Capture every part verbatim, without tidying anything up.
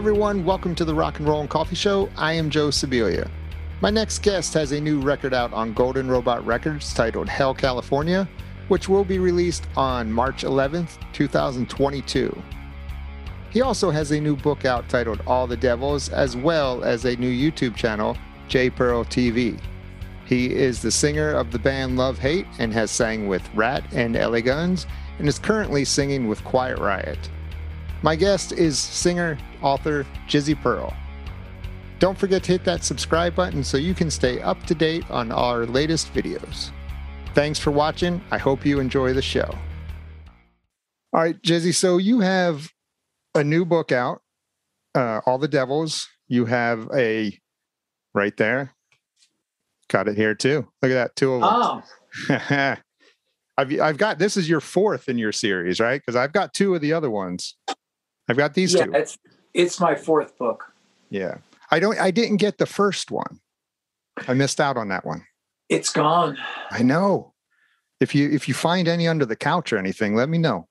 everyone, welcome to the Rock and Roll and Coffee Show. I am Joe Sibilia. My next guest has a new record out on Golden Robot Records titled Hell, California, which will be released on March eleventh, two thousand twenty-two. He also has a new book out titled All the Devils, as well as a new YouTube channel, J Pearl T V. He is the singer of the band Love Hate and has sang with Rat and L A Guns and is currently singing with Quiet Riot. My guest is singer, author Jizzy Pearl. Don't forget to hit that subscribe button so you can stay up to date on our latest videos. Thanks for watching. I hope you enjoy the show. All right, Jizzy, so you have a new book out, uh, All the Devils. You have a, right there, got it here too. Look at that, two of them. Oh. I've, I've got, this is your fourth in your series, right? Because I've got two of the other ones. I've got these yeah, two. It's, it's my fourth book. Yeah. I don't, I didn't get the first one. I missed out on that one. It's gone. I know. If you, if you find any under the couch or anything, let me know.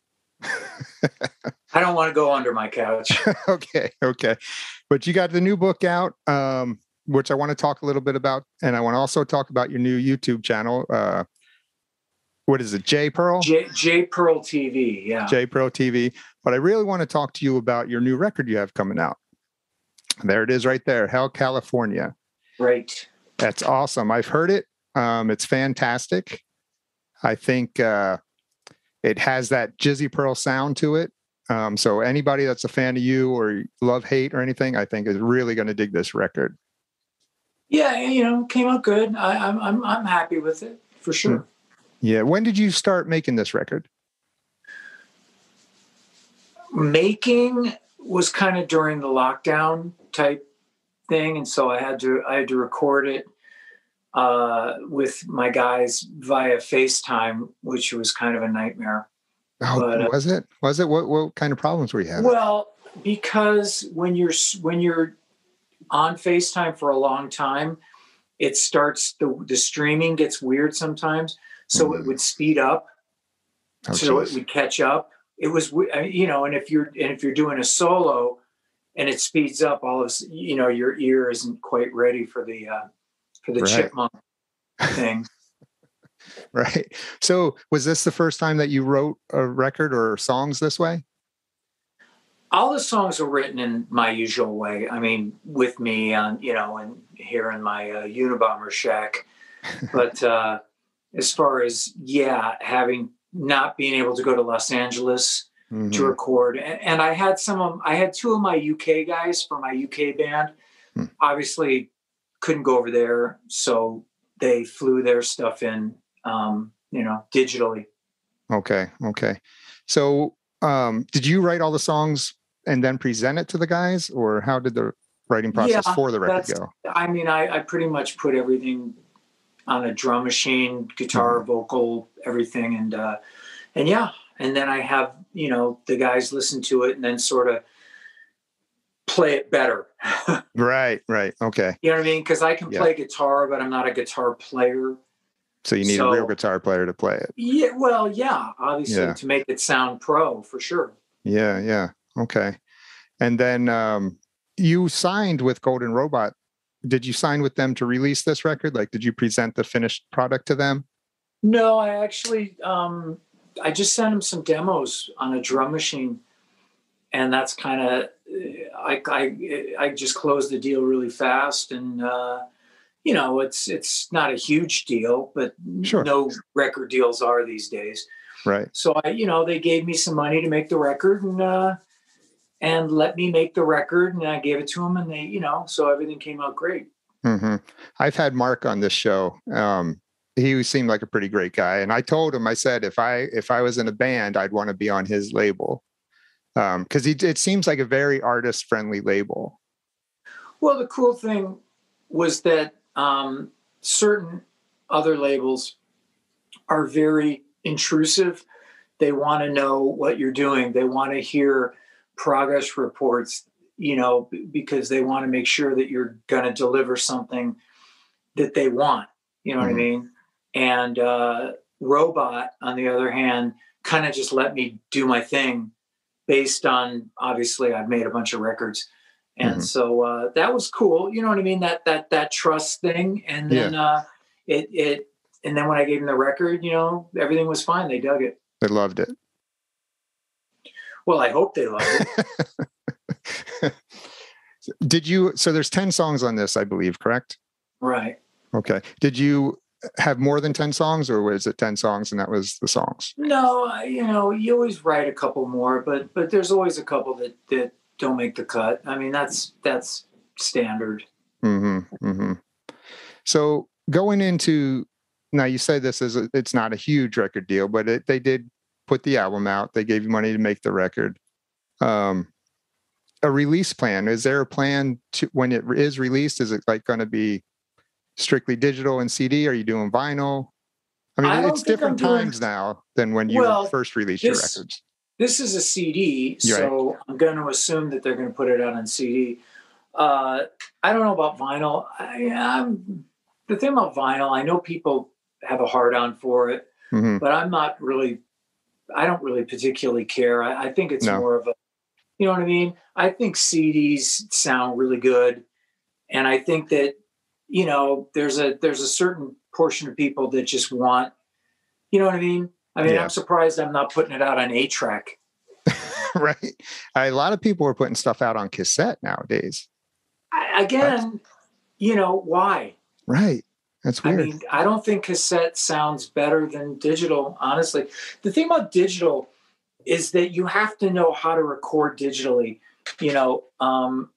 I don't want to go under my couch. Okay. Okay. But you got the new book out, um, which I want to talk a little bit about. And I want to also talk about your new YouTube channel. Uh, what is it? J Pearl? J, J Pearl T V. Yeah. J Pearl T V. But I really want to talk to you about your new record you have coming out. There it is right there. Hell, California. Right. That's awesome. I've heard it. Um, it's fantastic. I think uh, it has that Jizzy Pearl sound to it. Um, so anybody that's a fan of you or Love Hate or anything, I think is really going to dig this record. Yeah, you know, came out good. I, I'm I'm I'm happy with it for sure. Yeah. When did you start making this record? Making was kind of during the lockdown type thing, and so I had to I had to record it uh, with my guys via FaceTime, which was kind of a nightmare. Oh, but, uh, was it? Was it? What what kind of problems were you having? Well, because when you're when you're on FaceTime for a long time, it starts the the streaming gets weird sometimes, so mm. it would speed up, oh, so geez. It would catch up. It was, you know, and if you're and if you're doing a solo, and it speeds up, all of you know, your ear isn't quite ready for the uh, for the right. chipmunk thing. Right. So, was this the first time that you wrote a record or songs this way? All the songs are written in my usual way. I mean, with me on, you know, and here in my uh, Unabomber shack. But uh, as far as yeah, having. Not being able to go to Los Angeles mm-hmm. to record. And, and I had some of, I had two of my U K guys for my U K band, mm. obviously couldn't go over there. So they flew their stuff in, um, you know, digitally. Okay. Okay. So um, did you write all the songs and then present it to the guys, or how did the writing process yeah, for the record go? I mean, I, I pretty much put everything on a drum machine, guitar, mm-hmm. vocal, everything. And, uh, and yeah. And then I have, you know, the guys listen to it and then sort of play it better. Right. Right. Okay. You know what I mean? Cause I can play yeah. guitar, but I'm not a guitar player. So you need so, a real guitar player to play it. Yeah. Well, yeah, obviously yeah. to make it sound pro for sure. Yeah. Yeah. Okay. And then, um, you signed with Golden Robot. Did you sign with them to release this record? Like, did you present the finished product to them? No, I actually, um, I just sent them some demos on a drum machine, and that's kind of, I, I, I just closed the deal really fast, and uh, you know, it's it's not a huge deal, but sure. no record deals are these days, right? So I, you know, they gave me some money to make the record, and. Uh, and let me make the record, and I gave it to them, and they, you know, so everything came out great. Mm-hmm. I've had Mark on this show. Um, he seemed like a pretty great guy. And I told him, I said, if I, if I was in a band, I'd want to be on his label. Um, cause he, it seems like a very artist friendly label. Well, the cool thing was that, um, certain other labels are very intrusive. They want to know what you're doing. They want to hear progress reports, you know, because they want to make sure that you're going to deliver something that they want, you know mm-hmm. what I mean? And uh, Robot, on the other hand, kind of just let me do my thing based on, obviously I've made a bunch of records. And Mhm. so uh, that was cool. You know what I mean? That, that, that trust thing. And Yeah, then uh, it, it, and then when I gave them the record, you know, everything was fine. They dug it. they loved it. Well, I hope they loved it. Did you, so there's ten songs on this, I believe, correct? Right. Okay. Did you have more than ten songs, or was it ten songs and that was the songs? No, I- you know, you always write a couple more, but, but there's always a couple that, that don't make the cut. I mean, that's, that's standard. Mm-hmm, mm-hmm. So going into, now you say this is, a, it's not a huge record deal, but it, they did put the album out. They gave you money to make the record. Um, a release plan, is there a plan to, when it is released, is it like going to be strictly digital and C D? Are you doing vinyl? I mean, I don't it's think different I'm doing- times now than when you Well, first released your this- records. This is a C D, You're so I'm going to assume that they're going to put it out on C D. Uh, I don't know about vinyl. I, I'm, the thing about vinyl, I know people have a hard on for it, Mm-hmm. but I'm not really, I don't really particularly care. I, I think it's No. more of a, you know what I mean? I think C Ds sound really good. And I think that, you know, there's a, there's a certain portion of people that just want, you know what I mean? I mean, Yeah. I'm surprised I'm not putting it out on eight track. Right. A lot of people are putting stuff out on cassette nowadays. I, again, you know, why? Right. That's weird. I mean, I don't think cassette sounds better than digital, honestly. The thing about digital is that you have to know how to record digitally. You know, um,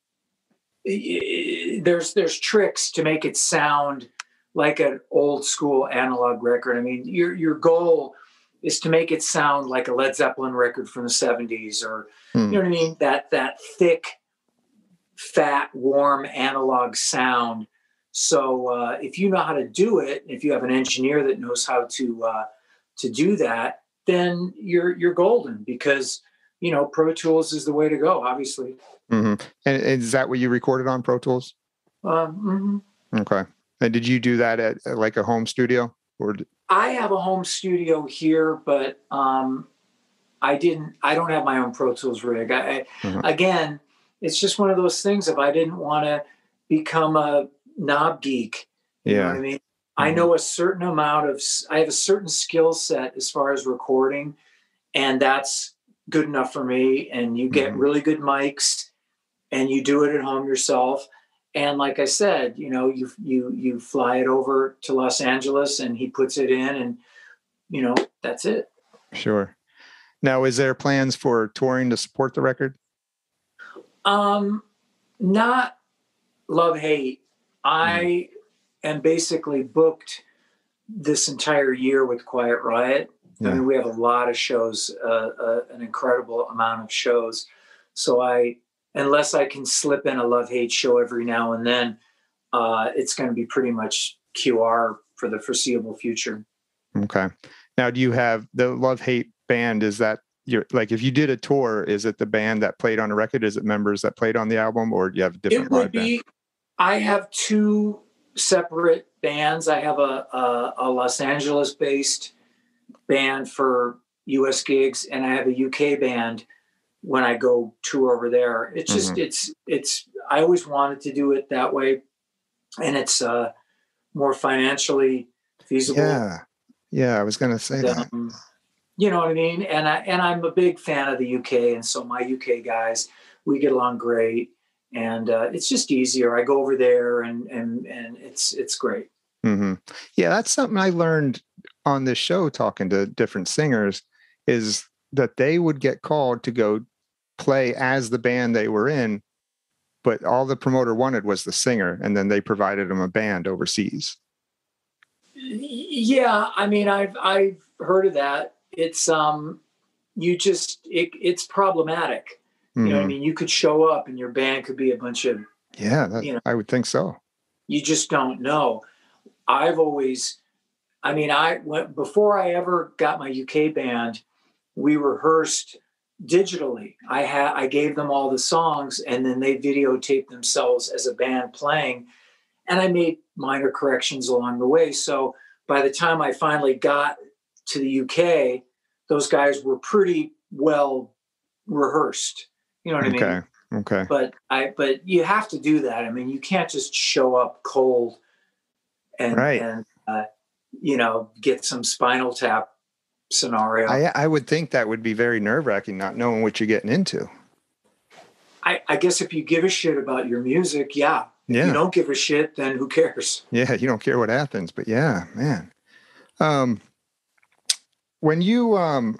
there's there's tricks to make it sound like an old school analog record. I mean, your your goal is to make it sound like a Led Zeppelin record from the seventies, or Hmm. you know what I mean? That that thick, fat, warm analog sound. So uh, if you know how to do it, if you have an engineer that knows how to uh, to do that, then you're you're golden, because you know Pro Tools is the way to go. Obviously. Mm-hmm. And is that what you recorded on Pro Tools? Um, mhm. Okay. And did you do that at, at like a home studio, or? d- I have a home studio here, but um, I didn't. I don't have my own Pro Tools rig. I, I, Mhm. Again, it's just one of those things. If I didn't want to become a knob geek, you know what I Yeah. mean? I Mhm. know a certain amount of. s- I have a certain skill set as far as recording, and that's good enough for me. And you get Mhm. really good mics, and you do it at home yourself. And like I said, you know, you you you fly it over to Los Angeles, and he puts it in, and you know, that's it. Sure. Now, is there plans for touring to support the record? Um, not love hate. I am basically booked this entire year with Quiet Riot. I Yeah. mean, we have a lot of shows, uh, uh, an incredible amount of shows. So I, unless I can slip in a love hate show every now and then, uh, it's going to be pretty much Q R for the foreseeable future. Okay. Now, do you have the Love Hate band? Is that your, like, if you did a tour, is it the band that played on the record? Is it members that played on the album, or do you have a different It would live band? be. I have two separate bands. I have a, a, a Los Angeles-based band for U S gigs, and I have a U K band when I go tour over there. It's just Mhm. it's it's. I always wanted to do it that way, and it's uh, more financially feasible. Yeah. Yeah. I was going to say that. Um, you know what I mean? And I and I'm a big fan of the U K, and so my U K guys, we get along great, and uh, it's just easier. I go over there, and and and it's it's great. Hmm. Yeah, that's something I learned on this show talking to different singers, is that they would get called to go play as the band they were in, but all the promoter wanted was the singer, and then they provided them a band overseas. Yeah, I mean, I've I've heard of that. It's um, you just it, it's problematic. You know what I Mhm. mean? You could show up, and your band could be a bunch of, Yeah, that, you know, I would think so. you just don't know. I've always, I mean, I went before I ever got my U K band, we rehearsed digitally. I had I gave them all the songs, and then they videotaped themselves as a band playing, and I made minor corrections along the way. So by the time I finally got to the U K, those guys were pretty well rehearsed. You know what Okay. I mean? Okay. But I, but you have to do that. I mean, you can't just show up cold and, Right. and, uh, you know, get some Spinal Tap scenario. I I would think that would be very nerve wracking, not knowing what you're getting into. I, I guess if you give a shit about your music, yeah. If Yeah. you don't give a shit, then who cares? Yeah. You don't care what happens, but yeah, man. Um, when you, um,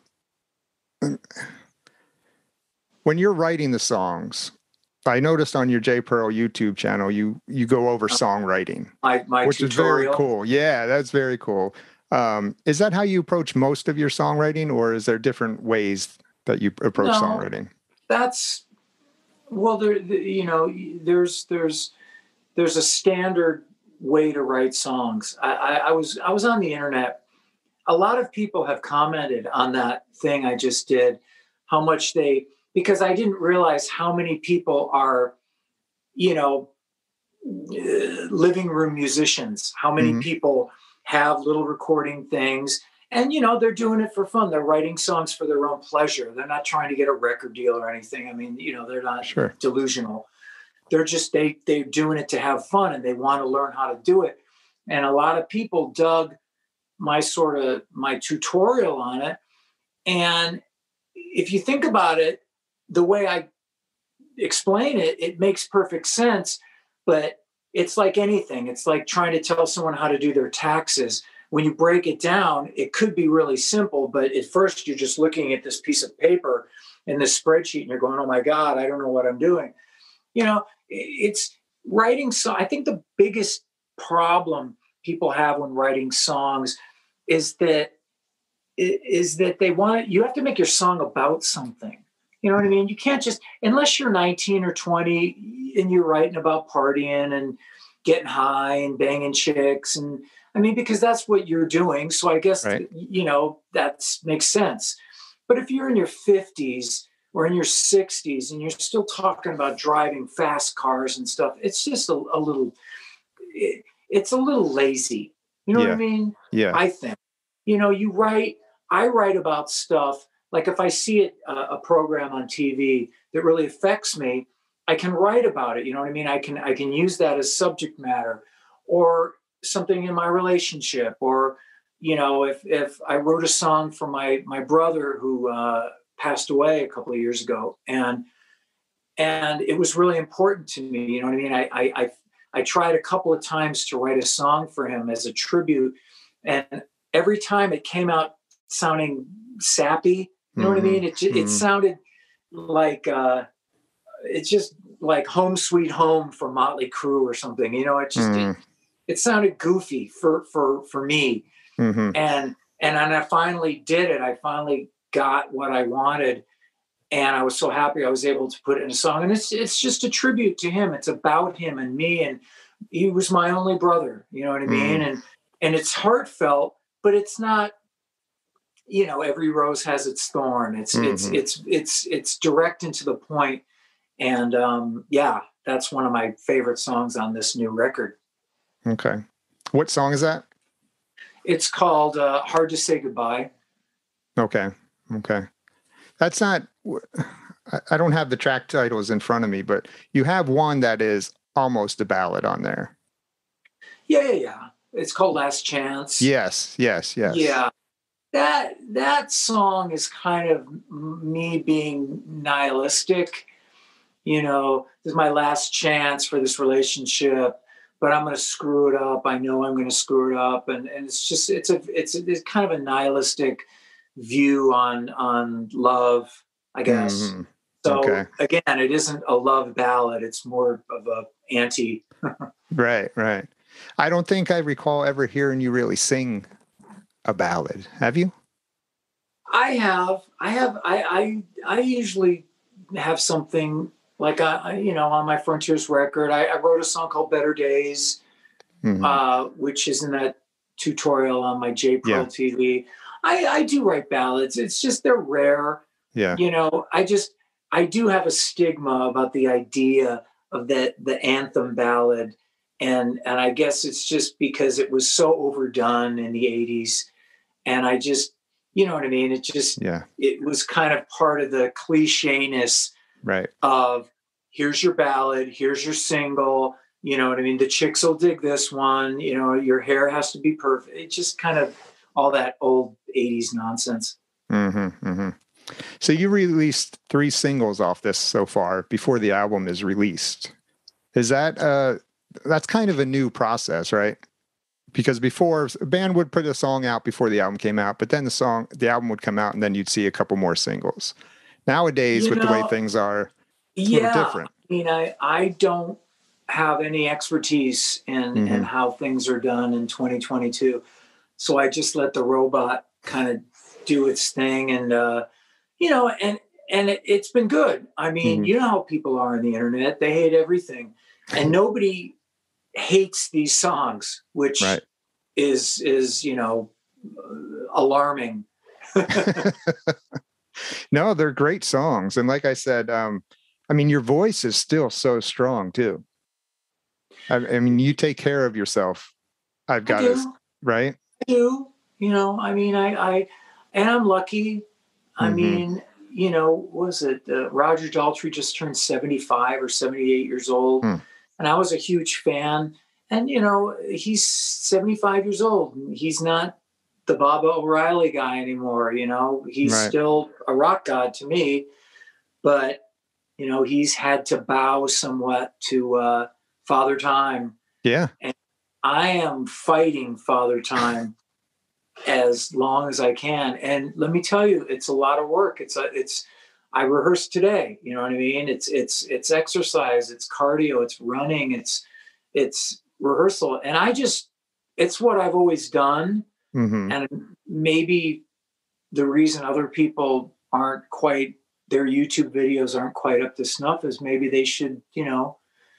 when you're writing the songs, I noticed on your J Pearl YouTube channel, you, you go over songwriting, My, my which tutorial. is very cool. Yeah. That's very cool. Um, is that how you approach most of your songwriting, or is there different ways that you approach No, songwriting? That's, well, there, the, you know, there's, there's, there's a standard way to write songs. I, I, I was, I was on the internet. A lot of people have commented on that thing I just did, how much they, because I didn't realize how many people are, you know, living room musicians, how many Mhm. people have little recording things. And, you know, they're doing it for fun. They're writing songs for their own pleasure. They're not trying to get a record deal or anything. I mean, you know, they're not Sure. delusional. They're just, they, they're doing it to have fun, and they want to learn how to do it. And a lot of people dug my sort of, my tutorial on it. And if you think about it, the way I explain it, it makes perfect sense. But it's like anything. It's like trying to tell someone how to do their taxes. When you break it down, it could be really simple, but at first you're just looking at this piece of paper in this spreadsheet and you're going, oh my God, I don't know what I'm doing. You know, it's writing. So I think the biggest problem people have when writing songs is that is that they want, you have to make your song about something. You know what I mean? You can't just, unless you're nineteen or twenty and you're writing about partying and getting high and banging chicks. And I mean, because that's what you're doing. So I guess, Right. you know, that makes sense. But if you're in your fifties or in your sixties and you're still talking about driving fast cars and stuff, it's just a, a little, it, it's a little lazy. You know Yeah. what I mean? Yeah. I think, you know, you write, I write about stuff. Like if I see it, uh, a program on T V that really affects me, I can write about it. You know what I mean? I can I can use that as subject matter, or something in my relationship, or you know, if if I wrote a song for my my brother who uh, passed away a couple of years ago, and and it was really important to me. You know what I mean? I I I, I tried a couple of times to write a song for him as a tribute, and every time it came out sounding sappy. You know Mm-hmm. what I mean? It it Mm-hmm. sounded like uh, it's just like Home Sweet Home from Motley Crue or something. You know, it just Mm-hmm. it, it sounded goofy for for for me. Mm-hmm. And and then I finally did it. I finally got what I wanted, and I was so happy I was able to put it in a song. And it's it's just a tribute to him. It's about him and me, and he was my only brother. You know what I mean? Mm-hmm. And and it's heartfelt, but it's not. You know, every rose has its thorn. It's Mm-hmm. it's it's it's it's direct and to the point. And um, yeah, that's one of my favorite songs on this new record. Okay. What song is that? It's called uh, "Hard to Say Goodbye." Okay. Okay. That's not, I- I don't have the track titles in front of me, but you have one that is almost a ballad on there. Yeah, yeah, yeah. It's called "Last Chance." Yes. Yes. Yes. Yeah. That that song is kind of me being nihilistic. You know, this is my last chance for this relationship, but I'm going to screw it up. I know I'm going to screw it up, and and it's just it's a it's a, it's kind of a nihilistic view on on love, I guess. Mm-hmm. So Okay. again, it isn't a love ballad. It's more of a anti. Right. Right. I don't think I recall ever hearing you really sing a ballad. Have you? I have, I have, I, I, I usually have something like I, you know, on my Frontiers record. I, I wrote a song called "Better Days," Mm-hmm. uh, which is in that tutorial on my J Pearl Yeah. T V. I, I do write ballads. It's just they're rare. Yeah. You know, I just I do have a stigma about the idea of that the anthem ballad, and and I guess it's just because it was so overdone in the eighties, and I just You know what I mean? It just, Yeah. it was kind of part of the cliche-ness Right. of here's your ballad, here's your single, you know what I mean? The chicks will dig this one, you know, your hair has to be perfect. It just kind of all that old eighties nonsense. Mm-hmm, mm-hmm. So you released three singles off this so far before the album is released. Is that, uh, that's kind of a new process, right? Because before, a band would put a song out before the album came out, but then the song, the album would come out, and then you'd see a couple more singles. Nowadays, You with know, the way things are, it's yeah, a little different. I mean, I, I don't have any expertise in, Mm-hmm. in how things are done in twenty twenty-two. So I just let the robot kind of do its thing. And, uh, you know, and, and it, it's been good. I mean, Mm-hmm. you know how people are on the internet, they hate everything. And nobody hates these songs, which Right. is, is, you know, alarming. No, they're great songs. And like I said, um, I mean, your voice is still so strong too. I, I mean, you take care of yourself. I've got to, right? I do. You know, I mean, I, I, and I'm lucky. I Mm-hmm. mean, you know, what was it? Uh, Roger Daltrey just turned seventy-five or seventy-eight years old. Hmm. And I was a huge fan. And, you know, he's seventy-five years old. He's not the Baba O'Reilly guy anymore. You know, he's Right. still a rock god to me. But, you know, he's had to bow somewhat to uh, Father Time. Yeah. And I am fighting Father Time as long as I can. And let me tell you, it's a lot of work. It's a, it's, I rehearsed today, you know what I mean? It's, it's, it's exercise, it's cardio, it's running, it's, it's rehearsal. And I just, it's what I've always done. Mm-hmm. And maybe the reason other people aren't quite, their YouTube videos aren't quite up to snuff is maybe they should, you know,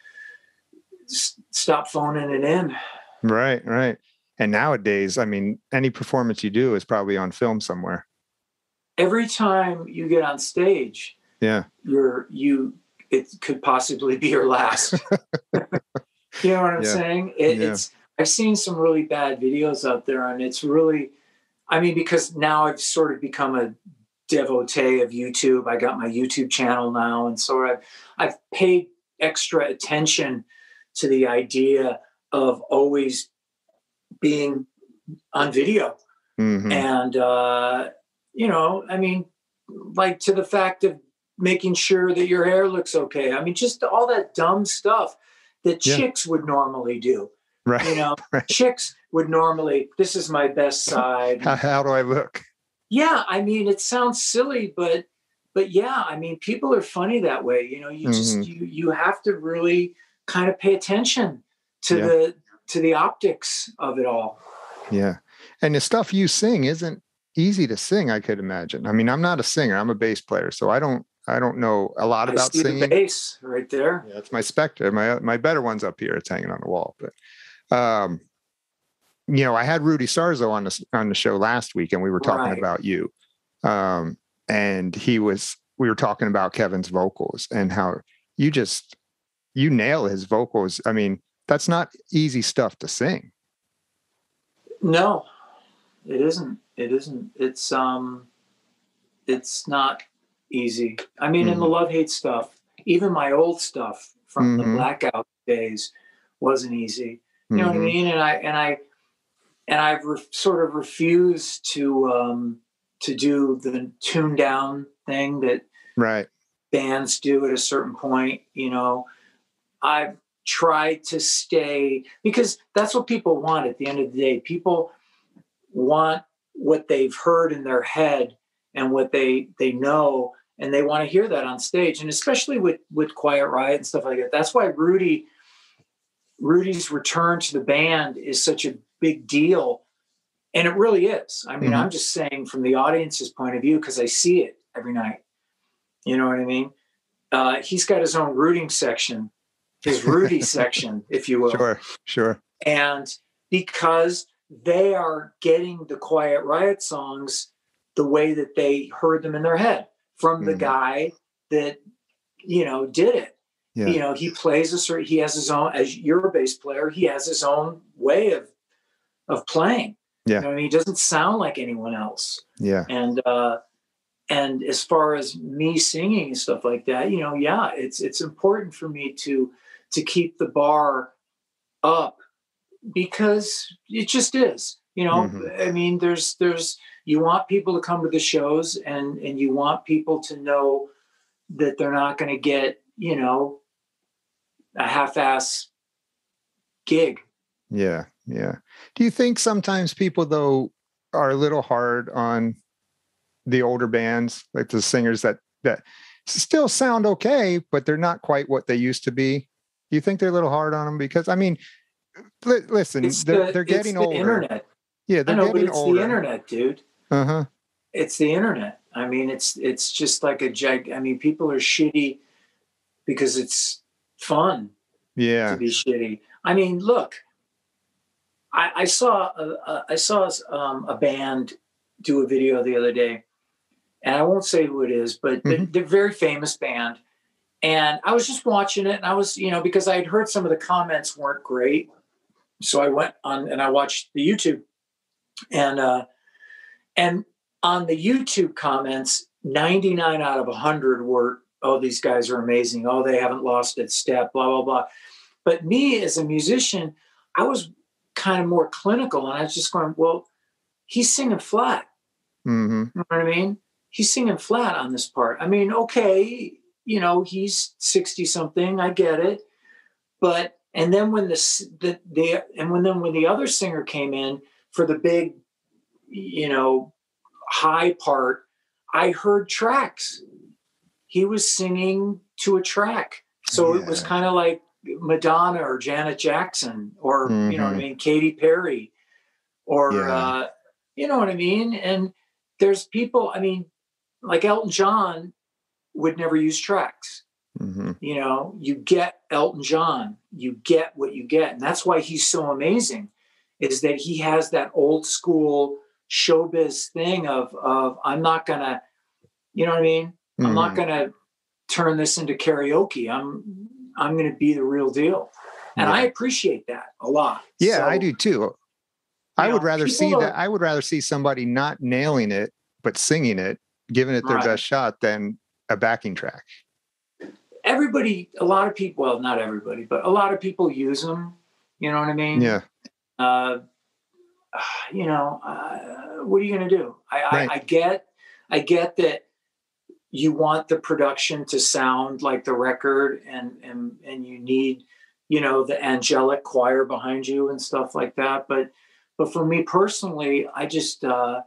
s- stop phoning it in. Right, right. And nowadays, I mean, any performance you do is probably on film somewhere. Every time you get on stage, Yeah. you're, you, it could possibly be your last. You know what I'm Yeah. saying? It, Yeah. It's, I've seen some really bad videos out there, and it's really, I mean, because now I've sort of become a devotee of YouTube. I got my YouTube channel now. And so I've, I've paid extra attention to the idea of always being on video. Mm-hmm. And, uh, you know, I mean, like to the fact of making sure that your hair looks okay. I mean, just all that dumb stuff that Yeah. chicks would normally do. Right. You know, Right. chicks would normally, this is my best side. How, how do I look? Yeah, I mean, it sounds silly, but but yeah, I mean, people are funny that way. You know, you just Mhm. you you have to really kind of pay attention to Yeah. the to the optics of it all. Yeah. And the stuff you sing isn't easy to sing, I could imagine. I mean, I'm not a singer. I'm a bass player, so I don't I don't know a lot I about see the singing. bass right there. Yeah, it's my Spectre. My my better one's up here. It's hanging on the wall. But um, you know, I had Rudy Sarzo on the on the show last week, and we were talking Right. about you. Um, and he was we were talking about Kevin's vocals and how you just you nail his vocals. I mean, that's not easy stuff to sing. No, it isn't. It isn't. It's um, it's not easy. I mean, in the Mhm. love hate stuff, even my old stuff from Mhm. the blackout days wasn't easy. You know what I Mhm. mean? And I and I and I've re- sort of refused to um, to do the tune down thing that Right. bands do at a certain point. You know, I've tried to stay because that's what people want at the end of the day. People want what they've heard in their head and what they they know, and they want to hear that on stage. And especially with with Quiet Riot and stuff like that. That's why Rudy Rudy's return to the band is such a big deal. And it really is. I mean, Mhm. I'm just saying from the audience's point of view, because I see it every night. You know what I mean? Uh, he's got his own rooting section, his Rudy section, if you will. Sure. Sure. And because they are getting the Quiet Riot songs the way that they heard them in their head from the Mhm. guy that, you know, did it. Yeah. You know, he plays a certain, he has his own, as you're a bass player, he has his own way of, of playing. Yeah. You know what I mean? He doesn't sound like anyone else. Yeah. And uh, and as far as me singing and stuff like that, you know, yeah, it's it's important for me to to keep the bar up because it just is. You know, Mm-hmm. I mean, there's there's you want people to come to the shows, and and you want people to know that they're not going to get, you know, a half-ass gig. Yeah. Yeah. Do you think sometimes people though are a little hard on the older bands, like the singers that that still sound okay, but they're not quite what they used to be? Do you think they're a little hard on them? Because I mean, li- listen, It's they're the they're it's getting the older. internet. Yeah, I they're know, but getting it's the older. internet, dude. Uh-huh. It's the internet. I mean, it's it's just like a jag. I mean, people are shitty because it's fun to Yeah. be shitty. I mean, look, I, I saw a, a, I saw um, a band do a video the other day, and I won't say who it is, but Mm-hmm. they're, they're a very famous band. And I was just watching it, and I was, you know, because I had heard some of the comments weren't great, so I went on and I watched the YouTube, and uh, and on the YouTube comments, ninety-nine out of one hundred were, oh, these guys are amazing. Oh, they haven't lost its step, blah, blah, blah. But me as a musician, I was kind of more clinical, and I was just going, well, he's singing flat. Mm-hmm. You know what I mean? He's singing flat on this part. I mean, okay, you know, he's sixty something. I get it. But, and then when the, the, the and when then when the other singer came in for the big, you know, high part, I heard tracks. He was singing to a track. So Yeah. it was kind of like Madonna or Janet Jackson or, Mm-hmm. you know what I mean, Katy Perry or, Yeah. uh, you know what I mean? And there's people, I mean, like Elton John would never use tracks. Mm-hmm. You know, you get Elton John, you get what you get. And that's why he's so amazing, is that he has that old school showbiz thing of, of I'm not going to, you know what I mean? Mm-hmm. I'm not going to turn this into karaoke. I'm, I'm going to be the real deal. And Yeah. I appreciate that a lot. Yeah, So, I do too. I you would know, rather see people that. are- I would rather see somebody not nailing it, but singing it, giving it their Right. best shot than a backing track. Everybody, a lot of people, well, not everybody, but a lot of people use them. You know what I mean? Yeah. Uh, you know, uh, what are you going to do? I, Right. I, I get, I get that you want the production to sound like the record, and and and you need, you know, the angelic choir behind you and stuff like that. But but for me personally, I just uh,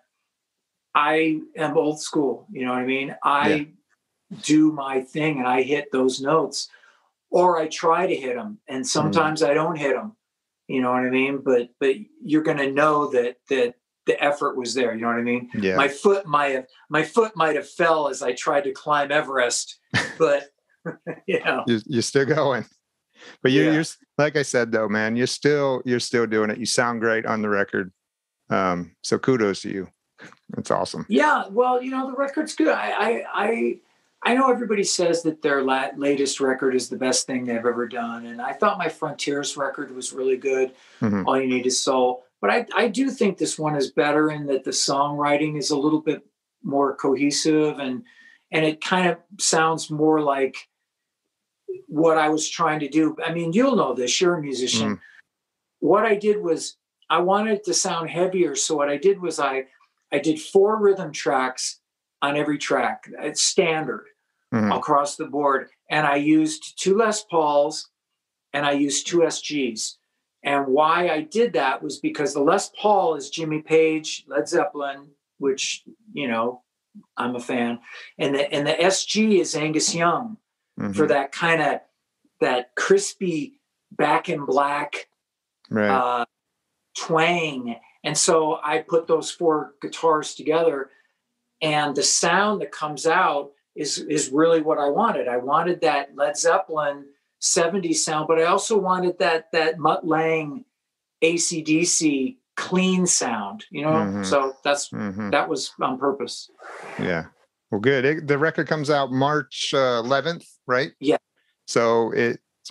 I am old school. You know what I mean? I Yeah. do my thing and I hit those notes, or I try to hit them, and sometimes I don't hit them. You know what I mean? But but you're going to know that that the effort was there. You know what I mean? Yeah. My foot might have my foot might have fell as I tried to climb Everest, but you know, You're, you're still going. But you're, Yeah. you're like I said though, man, you're still you're still doing it. You sound great on the record. Um, so kudos to you. That's awesome. yeah. Well, you know, the record's good. I I I, I know everybody says that their la- latest record is the best thing they've ever done, and I thought my Frontiers record was really good. Mhm. All You Need Is Soul. But I, I do think this one is better in that the songwriting is a little bit more cohesive, and and it kind of sounds more like what I was trying to do. I mean, you'll know this, you're a musician. Mm. What I did was I wanted it to sound heavier. So what I did was I I did four rhythm tracks on every track. It's standard Mhm. across the board. And I used two Les Pauls and I used two S Gs. And why I did that was because the Les Paul is Jimmy Page, Led Zeppelin, which, you know, I'm a fan. And the and the S G is Angus Young Mhm. for that kind of that crispy back in black Right. uh, twang. And so I put those four guitars together, and the sound that comes out is is really what I wanted. I wanted that Led Zeppelin seventies sound, but I also wanted that that Mutt Lange A C D C clean sound, you know? Mhm. So that's Mhm. that was on purpose. Yeah. Well, good. It, the record comes out March uh, eleventh, right? Yeah. So it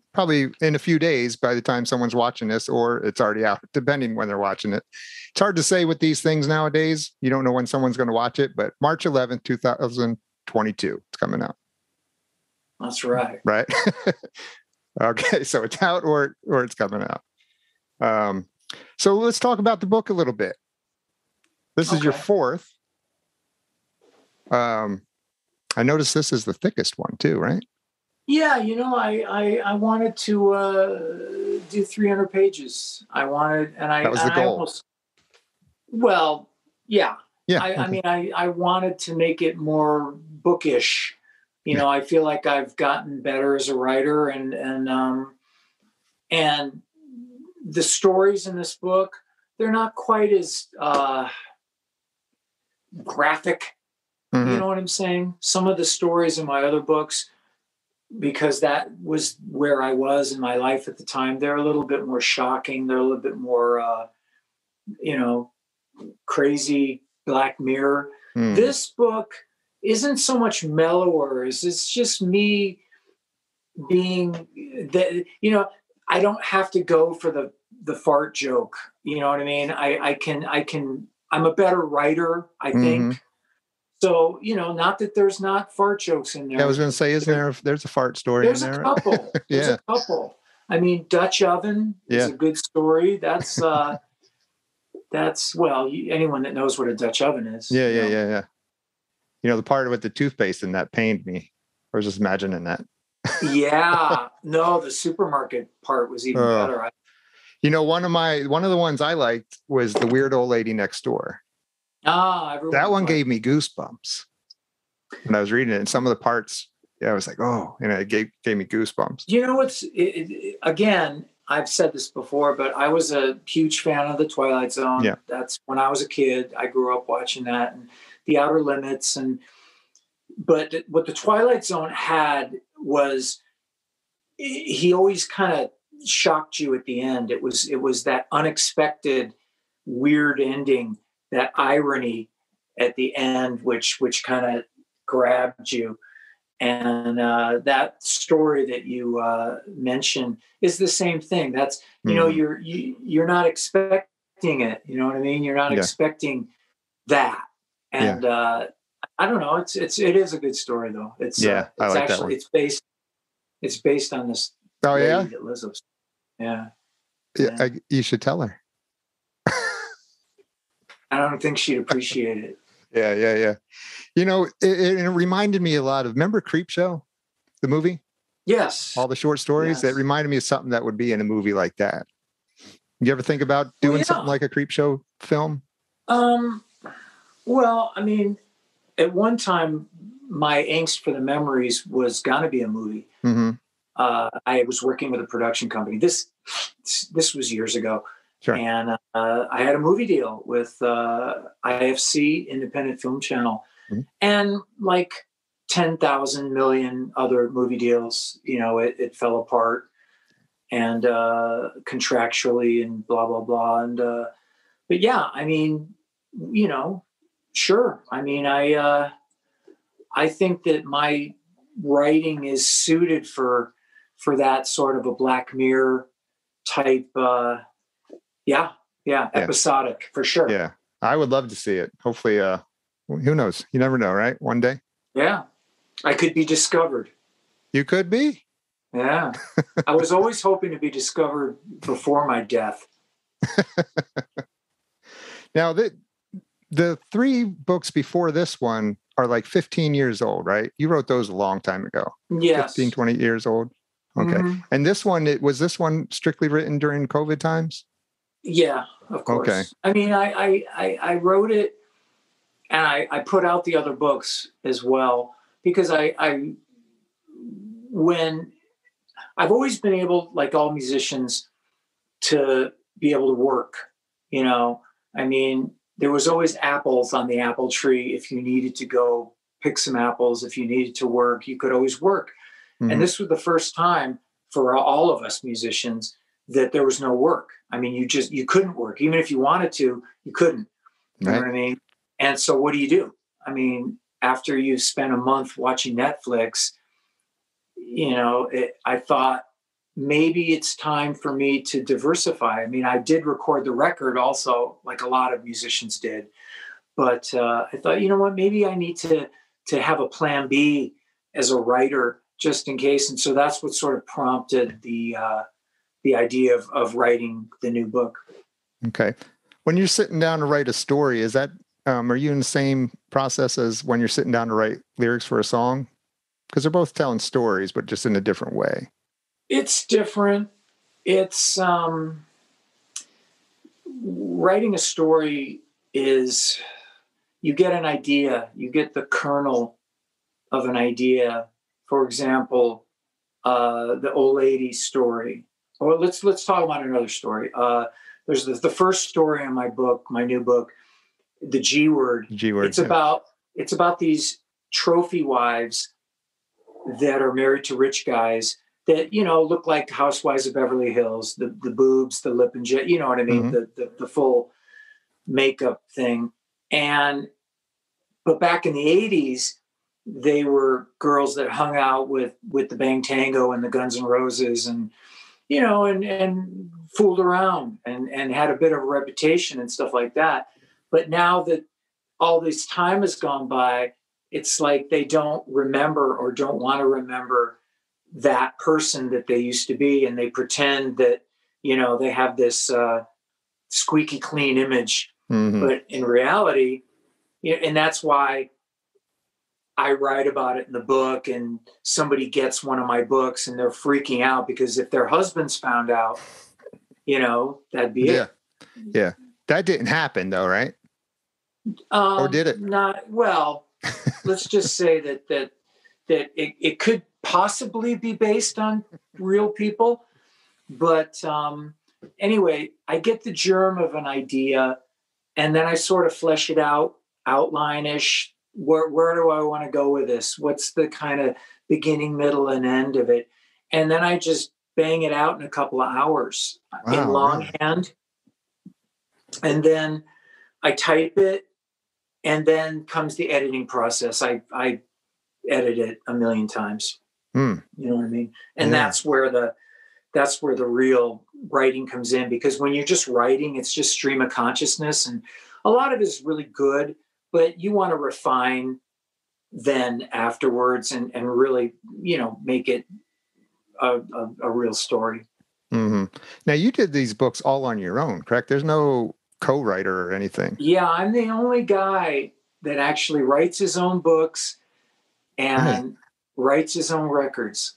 probably in a few days by the time someone's watching this, or it's already out, depending when they're watching it. It's hard to say with these things nowadays. You don't know when someone's going to watch it, but March eleventh, two thousand twenty-two, it's coming out. That's right. Right. Okay. So it's out or, or it's coming out. Um, so let's talk about the book a little bit. This is Okay. your fourth. Um, I noticed this is the thickest one too, right? Yeah, you know, I I, I wanted to uh, do three hundred pages. I wanted, and I That was the and I goal. almost, well, yeah. Yeah. I, I mean, I I wanted to make it more bookish. You know, I feel like I've gotten better as a writer, and and um, and the stories in this book, they're not quite as uh, graphic. Mhm. You know what I'm saying? Some of the stories in my other books, because that was where I was in my life at the time, they're a little bit more shocking. They're a little bit more, uh, you know, crazy, Black Mirror. Mm. This book isn't so much mellower. It's it's just me being that, you know, I don't have to go for the the fart joke. You know what I mean? I, I can I can I'm a better writer, I think. Mhm. So, you know, not that there's not fart jokes in there. Yeah, I was going to say, isn't there? There's a fart story There's in a there. couple. There's Yeah. a couple. I mean, Dutch oven is Yeah. a good story. That's uh, that's well, you, anyone that knows what a Dutch oven is. Yeah, you yeah, know. yeah, yeah. You know, the part with the toothpaste and that pained me. I was just imagining that. Yeah. No, the supermarket part was even Oh. better. I, You know, one of my one of the ones I liked was the weird old lady next door. ah, everyone That one liked- gave me goosebumps when I was reading it. And some of the parts, yeah, I was like, oh, you know, it gave gave me goosebumps. You know what's it, it, again? I've said this before, but I was a huge fan of the Twilight Zone. Yeah. That's when I was a kid. I grew up watching that and The Outer Limits, and but what the Twilight Zone had was he always kind of shocked you at the end. It was it was that unexpected, weird ending, that irony at the end, which which kind of grabbed you. And uh, that story that you uh, mentioned is the same thing. That's you know Mhm. you're you, you're not expecting it. You know what I mean? You're not Yeah. expecting that. And uh, I don't know. It's it's it is a good story though. It's Yeah, uh, I it's like that actually one. it's based it's based on this Oh lady yeah, that lives upstairs. Yeah. yeah. I, you should tell her. I don't think she'd appreciate it. Yeah, yeah, yeah. You know, it, it, it reminded me a lot of. Remember Creep Show, the movie? Yes. All the short stories. Yes. That reminded me of something that would be in a movie like that. You ever think about doing yeah. something like a Creep Show film? Um, well, I mean, at one time, my angst for the memories was going to be a movie. Mm-hmm. Uh, I was working with a production company. This this was years ago. Sure. And uh, I had a movie deal with uh, I F C, Independent Film Channel, Mhm. and like ten thousand million other movie deals. You know, it, it fell apart, and uh, contractually and blah, blah, blah. And uh, but yeah, I mean, you know, sure. I mean, I uh, I think that my writing is suited for for that sort of a Black Mirror type. Uh, yeah, yeah, Yeah. episodic for sure. Yeah, I would love to see it. Hopefully, uh, who knows? You never know, right? One day Yeah. I could be discovered. you could be. Yeah. I was always hoping to be discovered before my death. Now, the the three books before this one are like fifteen years old, right? You wrote those a long time ago. Yes. fifteen, twenty years old. Okay. Mhm. And this one, it was this one strictly written during COVID times? Yeah, of course. Okay. I mean, I, I, I, I wrote it and I, I put out the other books as well because I, I, when I've always been able, like all musicians, to be able to work, you know, I mean, there was always apples on the apple tree. If you needed to go pick some apples, if you needed to work, you could always work. Mhm. And this was the first time for all of us musicians that there was no work. I mean, you just, you couldn't work. Even if you wanted to, you couldn't. You know Right. what I mean? And so what do you do? I mean, after you spend a month watching Netflix, you know, it, I thought maybe it's time for me to diversify. I mean, I did record the record also, like a lot of musicians did. But uh, I thought, you know what, maybe I need to to have a plan B as a writer just in case. And so that's what sort of prompted the uh, the idea of, of writing the new book. Okay. When you're sitting down to write a story, is that, um, are you in the same process as when you're sitting down to write lyrics for a song? Because they're both telling stories, but just in a different way. It's different. It's um, writing a story is, you get an idea, you get the kernel of an idea. For example, uh, the old lady story. Or let's let's talk about another story. Uh, there's the, the first story in my book, my new book, The G Word. G Word. It's yeah. about it's about these trophy wives that are married to rich guys that, you know, look like housewives of Beverly Hills, the the boobs, the lip and jet, you know what I mean, mm-hmm. the, the the full makeup thing. And but back in the eighties, they were girls that hung out with with the Bang Tango and the Guns N' Roses, and you know, and and fooled around and and had a bit of a reputation and stuff like that. But now that all this time has gone by, it's like they don't remember or don't want to remember that person that they used to be, and they pretend that, you know, they have this uh, squeaky clean image. Mm-hmm. But in reality, you know, and that's why I write about it in the book, and somebody gets one of my books and they're freaking out because if their husbands found out, you know, that'd be yeah. it. Yeah. That didn't happen though, right? Um, or did it? Not well. Let's just say that that that it, it could possibly be based on real people. But um, anyway, I get the germ of an idea, and then I sort of flesh it out, outline-ish. Where where do I want to go with this? What's the kind of beginning, middle, and end of it? And then I just bang it out in a couple of hours wow, in longhand. Really? And then I type it, and then comes the editing process. I, I edit it a million times. Mm. You know what I mean? And yeah. that's where the that's where the real writing comes in, because when you're just writing, it's just stream of consciousness, and a lot of it is really good, but you want to refine then afterwards and, and really, you know, make it a, a, a real story. Mm-hmm. Now, you did these books all on your own, correct? There's no co-writer or anything. Yeah, I'm the only guy that actually writes his own books and right. writes his own records.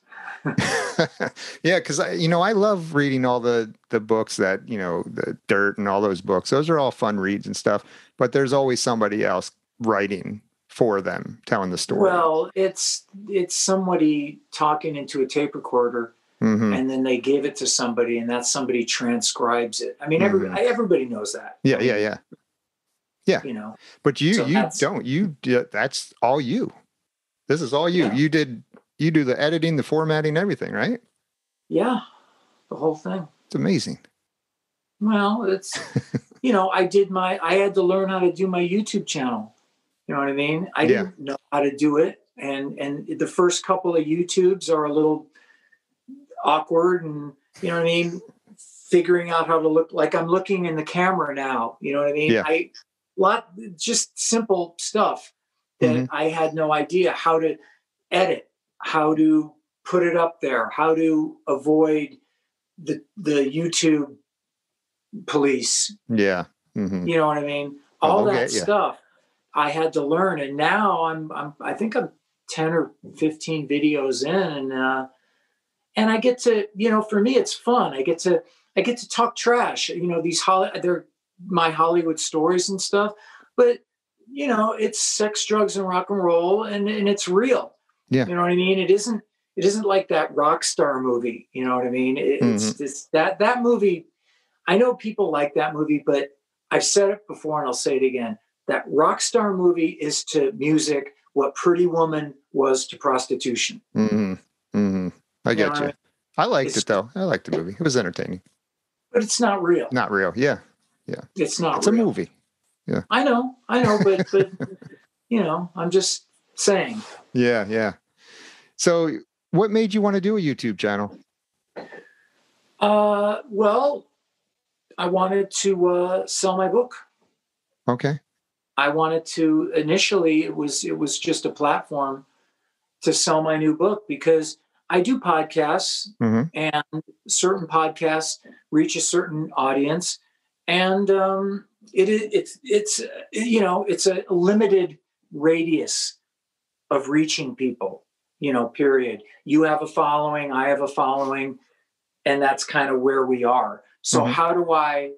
Yeah, because I, you know, I love reading all the the books that, you know, the Dirt and all those books. Those are all fun reads and stuff. But there's always somebody else writing for them, telling the story. Well, it's it's somebody talking into a tape recorder, mm-hmm. and then they give it to somebody, and that somebody transcribes it. I mean, every, mm-hmm. everybody knows that. Yeah, I mean, yeah, yeah, yeah. You know, but you so you don't you that's all you. This is all you. Yeah. You did. You do the editing, the formatting, everything, right? Yeah, the whole thing. It's amazing. Well, it's, you know, I did my, I had to learn how to do my YouTube channel. You know what I mean? I yeah. didn't know how to do it. And, and the first couple of YouTubes are a little awkward, and, you know what I mean? Figuring out how to look like I'm looking in the camera now. You know what I mean? Yeah. I, lot, just simple stuff that mm-hmm. I had no idea how to edit, how to put it up there, how to avoid the the YouTube police. Yeah. Mm-hmm. You know what I mean? All that stuff I had to learn. And now I'm, I'm, I think I'm ten or fifteen videos in, and, uh, and I get to, you know, for me, it's fun. I get to, I get to talk trash, you know, these Holly, they're my Hollywood stories and stuff, but you know, it's sex, drugs, and rock and roll, and, and it's real. Yeah. You know what I mean? It isn't, it isn't like that rock star movie. You know what I mean? It, mm-hmm. It's it's that, that movie. I know people like that movie, but I've said it before and I'll say it again. That rock star movie is to music what Pretty Woman was to prostitution. Mm-hmm. Mm-hmm. I get you. Know you. I, mean? I liked it's, it though. I liked the movie. It was entertaining. But it's not real. Not real. Yeah. Yeah. It's not It's real. a movie. Yeah. I know. I know. But, but you know, I'm just saying. Yeah. Yeah. So what made you want to do a YouTube channel? Uh, well, I wanted to uh, sell my book. Okay. I wanted to initially it was it was just a platform to sell my new book because I do podcasts Mm-hmm. and certain podcasts reach a certain audience, and um, it it's it's you know it's a limited radius of reaching people. You know, period. You have a following, I have a following, and that's kind of where we are. So Mm-hmm. how do I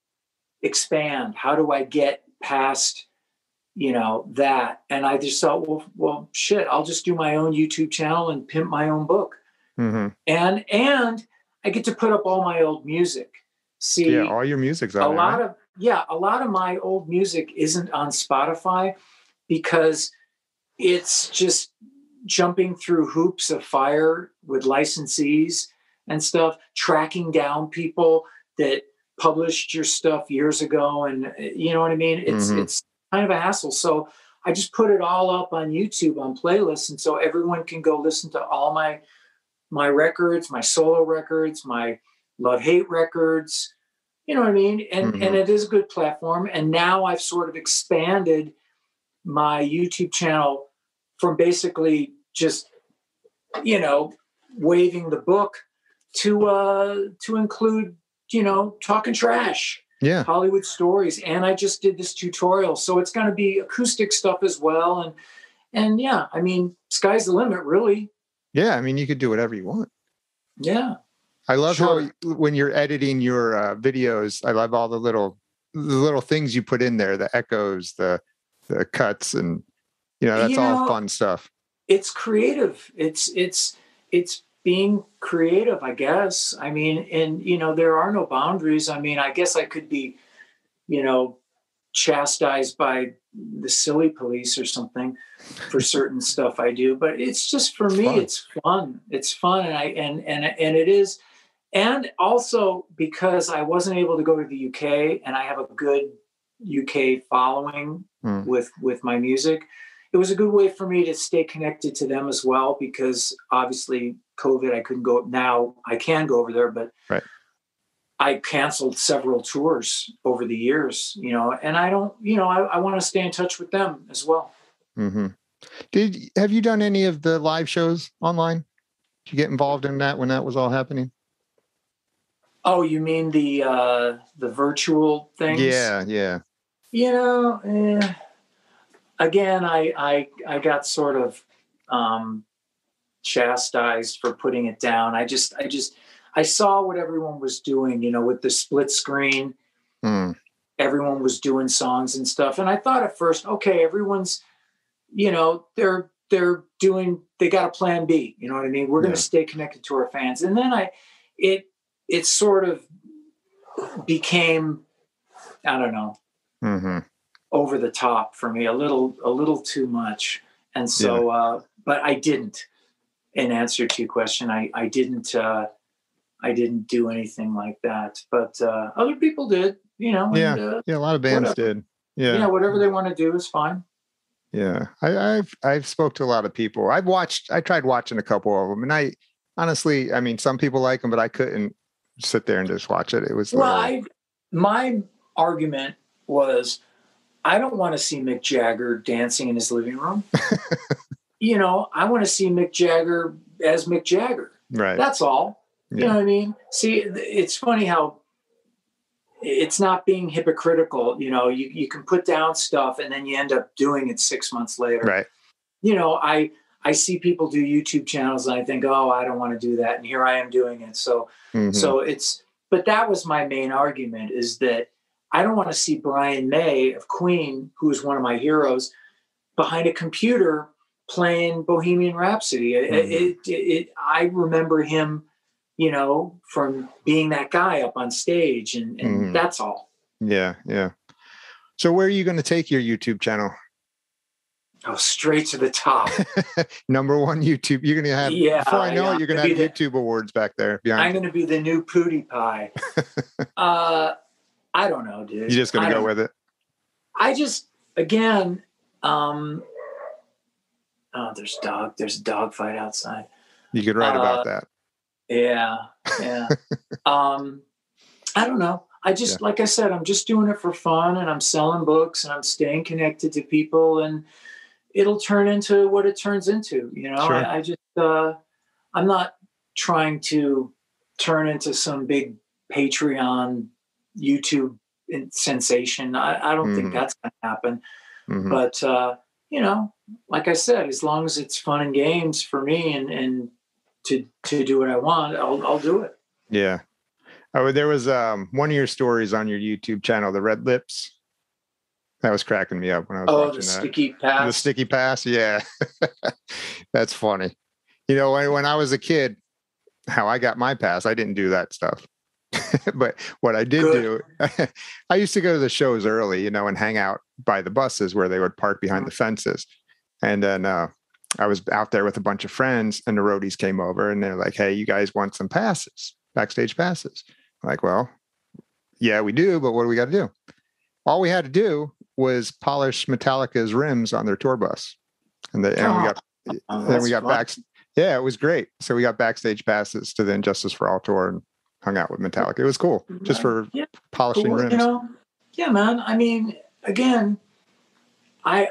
expand? How do I get past, you know, that? And I just thought, well, well, shit, I'll just do my own YouTube channel and pimp my own book. Mm-hmm. And and I get to put up all my old music. See, Yeah, all your music's a on there, lot right? of yeah, a lot of my old music isn't on Spotify because it's just jumping through hoops of fire with licensees and stuff, tracking down people that published your stuff years ago, and you know what I mean. It's Mm-hmm. it's kind of a hassle. So I just put it all up on YouTube on playlists, and so everyone can go listen to all my my records, my solo records, my love hate records. You know what I mean? And Mm-hmm. and it is a good platform. And now I've sort of expanded my YouTube channel from basically just, you know, waving the book to uh to include, you know, talking trash, Yeah. Hollywood stories. And I just did this tutorial. So it's gonna be acoustic stuff as well. And and yeah, I mean, sky's the limit, really. Yeah. I mean, you could do whatever you want. Yeah. I love Sure. how you- when you're editing your uh, videos, I love all the little the little things you put in there, the echoes, the the cuts, and you know that's You all know, fun stuff. it's creative. It's it's it's being creative, I guess. I mean, and you know, there are no boundaries. I mean, I guess I could be, you know, chastised by the silly police or something for certain stuff I do, but it's just for It's me, fun. it's fun. It's fun, and I and and and it is. And also because I wasn't able to go to the U K, and I have a good U K following Mm. with with my music, it was a good way for me to stay connected to them as well. Because obviously, COVID, I couldn't go. Now I can go over there, but Right. I canceled several tours over the years. You know, and I don't. You know, I, I want to stay in touch with them as well. Mm-hmm. Did have you done any of the live shows online? Did you get involved in that when that was all happening? Oh, you mean the uh, the virtual things? Yeah, yeah. You know, eh, again, I, I I got sort of um, chastised for putting it down. I just I just I saw what everyone was doing, you know, with the split screen. Mm. Everyone was doing songs and stuff, and I thought at first, okay, everyone's, you know, they're they're doing they got a plan B. You know what I mean? We're going Yeah. to stay connected to our fans, and then I it it sort of became, I don't know, Mm-hmm. over the top for me, a little a little too much. And so uh but I didn't, in answer to your question, I I didn't uh I didn't do anything like that. But uh other people did, you know, Yeah, and uh yeah. A lot of bands whatever. did. Yeah, Yeah, whatever they want to do is fine. yeah. I, I've I've spoke to a lot of people. I've watched. I tried watching a couple of them, and I honestly, I mean, some people like them, but I couldn't sit there and just watch it. It was a Well, little. I my argument was I don't want to see Mick Jagger dancing in his living room. You know, I want to see Mick Jagger as Mick Jagger. Right. That's all. You Yeah. know what I mean? See, it's funny how it's not being hypocritical. You know, you, you can put down stuff and then you end up doing it six months later. Right. You know, I I see people do YouTube channels and I think, oh, I don't want to do that. And here I am doing it. So Mhm. so it's, but that was my main argument, is that I don't want to see Brian May of Queen, who is one of my heroes, behind a computer playing Bohemian Rhapsody. It, Mhm. it, it, it, I remember him, you know, from being that guy up on stage, and, and Mhm. that's all. Yeah, yeah. So where are you going to take your YouTube channel? Oh, straight to the top. Number one YouTube. You're going to have, Yeah, before I know yeah. it, you're going to Maybe have the- YouTube awards back there behind I'm you. going to be the new Pootie Pie. uh, I don't know, dude. You're just going I to go don't- with it. I just, again, um, oh, there's dog. There's a dog fight outside. You could write uh, about that. Yeah, yeah. um, I don't know. I just, Yeah. like I said, I'm just doing it for fun, and I'm selling books, and I'm staying connected to people, and it'll turn into what it turns into. You know, Sure. I, I just, uh, I'm not trying to turn into some big Patreon, YouTube sensation. I, I don't think hmm that's going to happen. hmm But, uh, you know, like I said, as long as it's fun and games for me, and, and to, to do what I want, I'll, I'll do it. Yeah. Oh, there was um, one of your stories on your YouTube channel, the Red Lips. That was cracking me up when I was Oh, the watching that. sticky The pass. sticky pass. Yeah. That's funny. You know, when, when I was a kid, how I got my pass, I didn't do that stuff. But what I did Good. do, I used to go to the shows early, you know, and hang out by the buses where they would park behind Mhm. the fences. And then uh, I was out there with a bunch of friends, and the roadies came over and they're like, "Hey, you guys want some passes, backstage passes?" I'm like, well, yeah, we do, but what do we got to do? All we had to do was polish Metallica's rims on their tour bus. And, the, and we got, Oh, then we that's got fun. back. Yeah, it was great. So we got backstage passes to the Injustice for All tour and hung out with Metallica. It was cool, just for Yeah, polishing well, rims. you know, yeah, man. I mean, again, I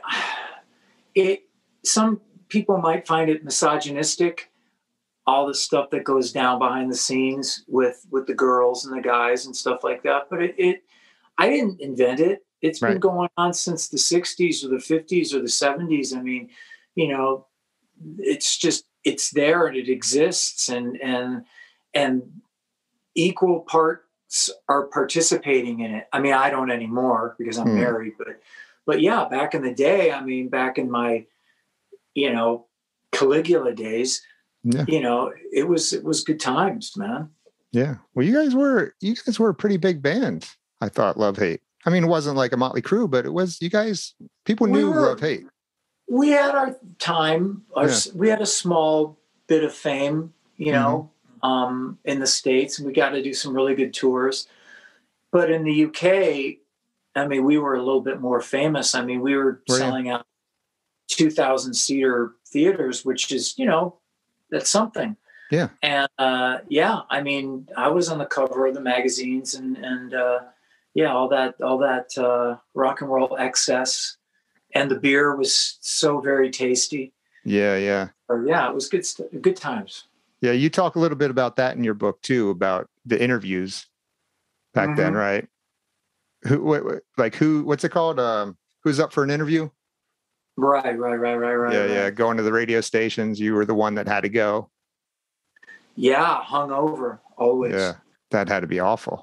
it some people might find it misogynistic, all the stuff that goes down behind the scenes with with the girls and the guys and stuff like that. But it, it I didn't invent it. It's been Right. going on since the sixties or the fifties or the seventies. I mean, you know, it's just it's there and it exists, and and and equal parts are participating in it. I mean, I don't anymore because I'm Hmm. married, but but yeah, back in the day, I mean, back in my, you know, Caligula days, Yeah. you know, it was it was good times, man. Yeah. Well, you guys were you guys were a pretty big band. I thought Love Hate. I mean, it wasn't like a Motley Crue, but it was you guys. People We knew were Love Hate. we had our time. Our, Yeah. We had a small bit of fame, you Mhm. know, um, in the States, and we got to do some really good tours. But in the U K, I mean, we were a little bit more famous. I mean, we were Were you? selling out two thousand seater theaters, which is, you know, that's something. Yeah. And uh, yeah, I mean, I was on the cover of the magazines, and and uh, yeah, all that all that uh, rock and roll excess, and the beer was so very tasty. Yeah. Yeah. So yeah, it was good st- good times. Yeah. You talk a little bit about that in your book too, about the interviews back then, Mhm. right? Who, what, what- like who? What's it called? Um, who's up for an interview? Right, right, right, right, right. Yeah. right. Yeah. Going to the radio stations. You were the one that had to go. Yeah, hungover always. Yeah. That had to be awful.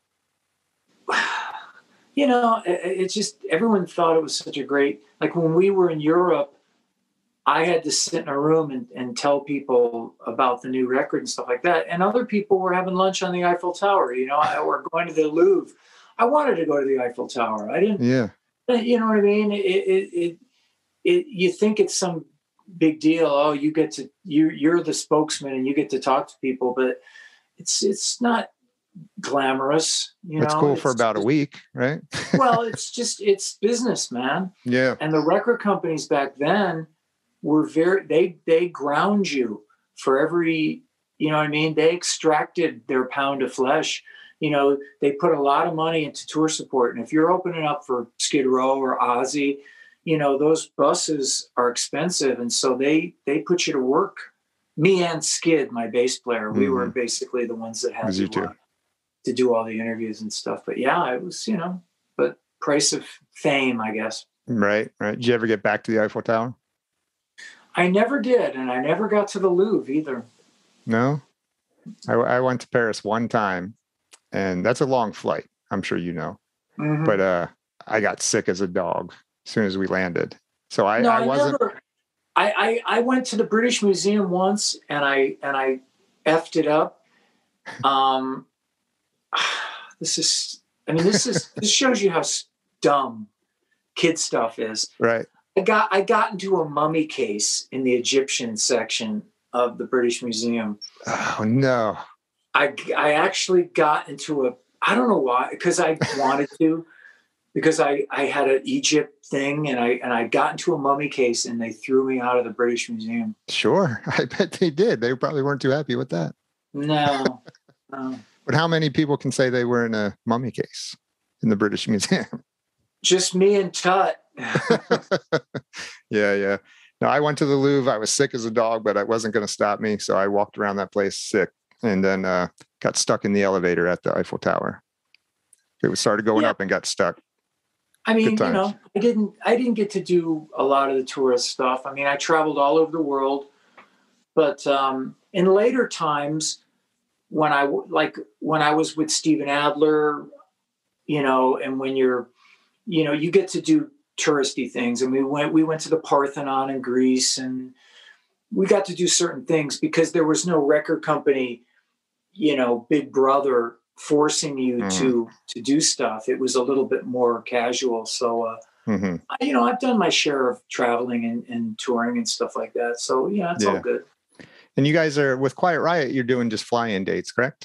You know, it, it's just everyone thought it was such a great. Like when we were in Europe, I had to sit in a room and, and tell people about the new record and stuff like that. And other people were having lunch on the Eiffel Tower, you know, or going to the Louvre. I wanted to go to the Eiffel Tower. I didn't, Yeah. you know what I mean? It, it, it, it, you think it's some big deal. Oh, you get to, you, you're the spokesman and you get to talk to people, but it's, it's not glamorous, you That's know. cool for It's about a just- week, right? Well, it's just, it's business, man. Yeah. And the record companies back then were very, they, they ground you for every, you know what I mean? They extracted their pound of flesh. You know, they put a lot of money into tour support. And if you're opening up for Skid Row or Ozzy, you know, those buses are expensive. And so they, they put you to work. Me and Skid, my bass player, we were Mhm. basically the ones that had Was you to, too? uh, to do all the interviews and stuff. But yeah, it was, you know, but price of fame, I guess. Right. Right. Did you ever get back to the Eiffel Tower? I never did. And I never got to the Louvre either. No. I, I went to Paris one time, and that's a long flight. I'm sure you know. Mhm. But uh, I got sick as a dog as soon as we landed. So I, no, I I, wasn't. never. I, I I went to the British Museum once, and I and I effed it up. Um, this is. I mean, this is. This shows you how dumb kid stuff is. Right. I got I got into a mummy case in the Egyptian section of the British Museum. Oh no. I I actually got into a. I don't know why, because I wanted to. Because I, I had an Egypt thing, and I and I got into a mummy case, and they threw me out of the British Museum. Sure. I bet they did. They probably weren't too happy with that. No, no. But how many people can say they were in a mummy case in the British Museum? Just me and Tut. yeah, yeah. No, I went to the Louvre. I was sick as a dog, but it wasn't going to stop me. So I walked around that place sick, and then uh, got stuck in the elevator at the Eiffel Tower. It started going Yeah. up and got stuck. I mean, Good you know, times. I didn't, I didn't get to do a lot of the tourist stuff. I mean, I traveled all over the world, but um, in later times, when I w- like when I was with Steven Adler, you know, and when you're, you know, you get to do touristy things, and we went, we went to the Parthenon in Greece, and we got to do certain things because there was no record company, you know, big brother forcing you Mhm. to to do stuff. It was a little bit more casual. So, uh, hmm I- you know, I've done my share of traveling and, and touring and stuff like that. So, yeah, it's all Yeah. good. And you guys are with Quiet Riot. You're doing just fly-in dates, correct?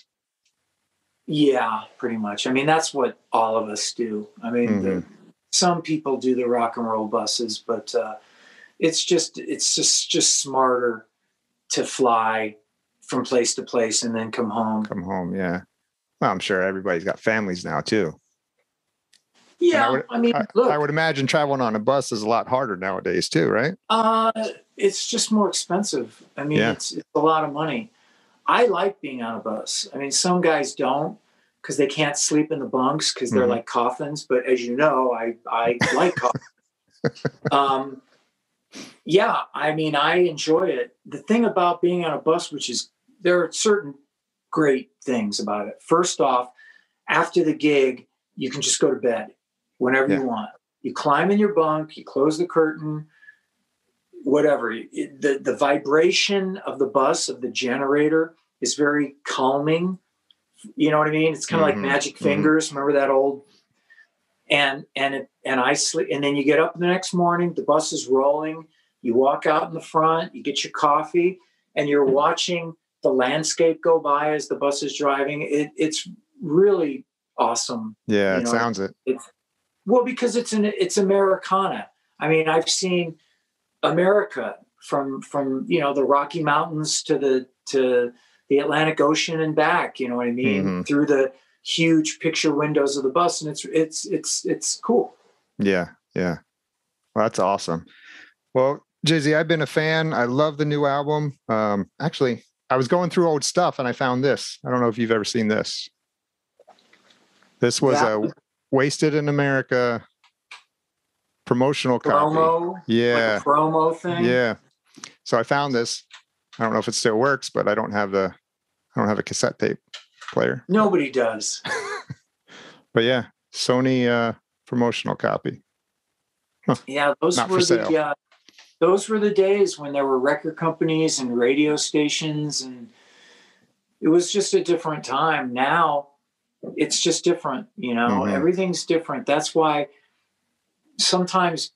Yeah, pretty much. I mean, that's what all of us do. I mean, the, some people do the rock and roll buses, but uh, it's just it's just just smarter to fly from place to place and then come home. Come home, yeah. Well, I'm sure everybody's got families now too. Yeah, I would, I mean, I, look, I would imagine traveling on a bus is a lot harder nowadays too, right? uh, it's just more expensive. I mean, Yeah. it's it's a lot of money. I like being on a bus. I mean, some guys don't because they can't sleep in the bunks because they're Mhm. like coffins. But as you know, I I like coffins. Um, yeah, I mean, I enjoy it. The thing about being on a bus, which is there are certain great things about it. First off, after the gig, you can just go to bed whenever Yeah. you want. You climb in your bunk, you close the curtain, whatever. It- the the vibration of the bus, of the generator, is very calming. You know what I mean? It's kind of Mhm. like Magic Mhm. Fingers. Remember that old? And and it, and I sleep, and then you get up the next morning. The bus is rolling. You walk out in the front. You get your coffee, and you're watching the landscape go by as the bus is driving. It, it's really awesome. Yeah, You it know, sounds it. it's well because it's an it's Americana. I mean, I've seen America from from you know the Rocky Mountains to the to the Atlantic Ocean and back. You know what I mean? Mhm. Through the huge picture windows of the bus, and it's it's it's it's cool. Yeah, yeah. Well, that's awesome. Well, Jay-Z, I've been a fan. I love the new album. Um, actually, I was going through old stuff and I found this. I don't know if you've ever seen this. This was That a Wasted in America promotional copy. promo, Yeah. like a promo thing. Yeah. So I found this. I don't know if it still works, but I don't have the I don't have a cassette tape player. Nobody does. But yeah, Sony uh promotional copy. Yeah, those Not were for sale. the uh, those were the days when there were record companies and radio stations, and it was just a different time. Now it's just different. You know, Mhm. everything's different. That's why sometimes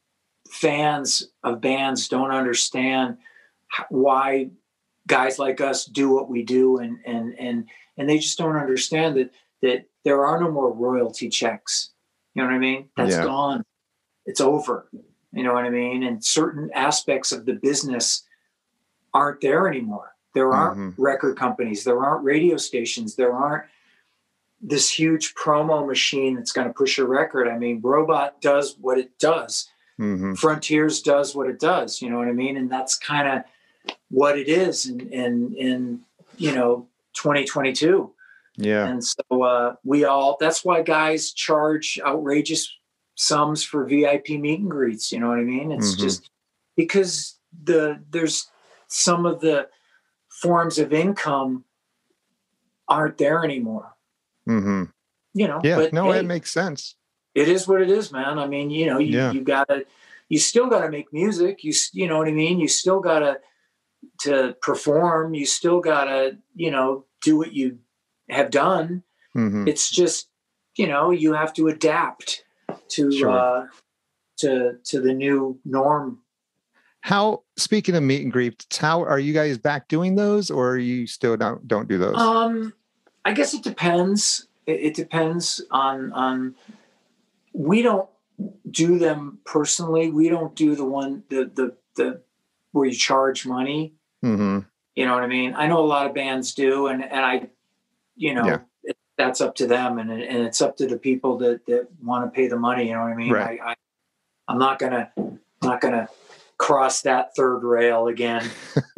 fans of bands don't understand h- why guys like us do what we do, and and and and they just don't understand that that there are no more royalty checks. You know what I mean? That's Yeah. gone. It's over. You know what I mean? And certain aspects of the business aren't there anymore. There aren't Mhm. record companies. There aren't radio stations. There aren't this huge promo machine that's going to push a record. I mean, Robot does what it does. Mhm. Frontiers does what it does. You know what I mean? And that's kind of what it is in, in, in, you know, twenty twenty-two. Yeah. And so uh, we all, that's why guys charge outrageous sums for V I P meet and greets. You know what I mean? It's Mhm. just because the, there's some of the forms of income aren't there anymore, Mhm. you know, Yeah. but No, hey, it makes sense. it is what it is, man. I mean, you know, you, Yeah. you gotta, you still gotta make music. You, s- you know what I mean? You still gotta, to perform, you still gotta, you know, do what you have done. Mhm. It's just, you know, you have to adapt to, Sure. uh, to, to the new norm. How, speaking of meet and greets, how are you guys back doing those, or are you still don't don't do those? Um, I guess it depends. It, it depends on, on, we don't do them personally. We don't do the one, the, the, the, where you charge money. Mhm. You know what I mean? I know a lot of bands do, and and I, you know, Yeah. it, that's up to them, and and it's up to the people that that want to pay the money. You know what I mean? Right. I, I I'm not gonna not gonna cross that third rail again.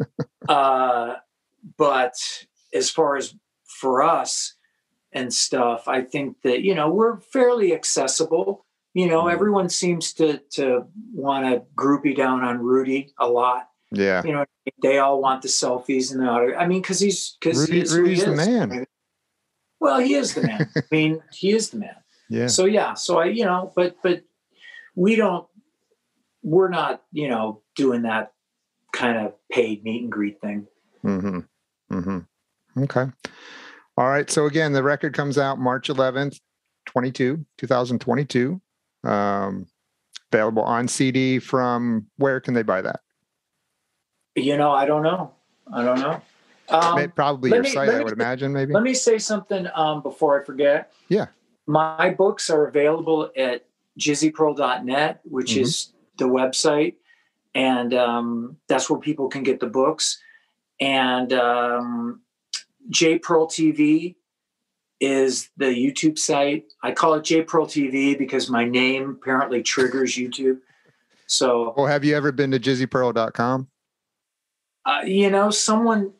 uh, but as far as for us and stuff, I think that, you know, we're fairly accessible. You know, Mhm. everyone seems to to want to groupie down on Rudy a lot. Yeah. You know, they all want the selfies and the auto. I mean, because he's because he Rudy, is who he Rudy's the is. man. Well, he is the man. I mean, he is the man. Yeah. So yeah. So I, you know, but but we don't. We're not, you know, doing that kind of paid meet and greet thing. Mm-hmm. Mm-hmm. Okay. All right. So again, the record comes out March eleventh, twenty-two, twenty twenty-two. Um, available on C D from where can they buy that? You know, I don't know. I don't know. Um, Probably let your me- site, let I me- would imagine, maybe. Let me say something um, before I forget. Yeah. My books are available at jizzy pearl dot net, which Mhm. is the website. And um, that's where people can get the books. And um, J Pearl T V is the YouTube site. I call it J Pearl T V because my name apparently triggers YouTube. So, Well, have you ever been to jizzy pearl dot com? uh, you know, someone